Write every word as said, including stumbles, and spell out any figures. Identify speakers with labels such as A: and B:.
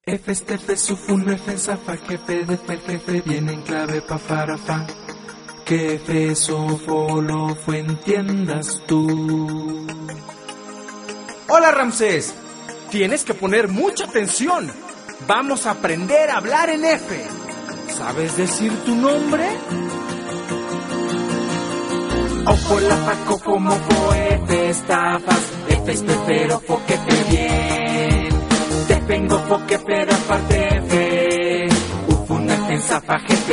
A: F, este, F, sufun, F, zafa, jefe, de, fe, jefe, viene en clave, pa, para, fa. Que F, sofo, lo, fue, entiendas tú.
B: Hola, Ramsés. Tienes que poner mucha atención. Vamos a aprender a hablar en F. ¿Sabes decir tu nombre?
A: Ojo, la, fa, cojo, mojo, F, estafas, F, espero, fo, que te bien. Te vengo, fo, que pero aparte, F, ufuna, F, zafa, jefe.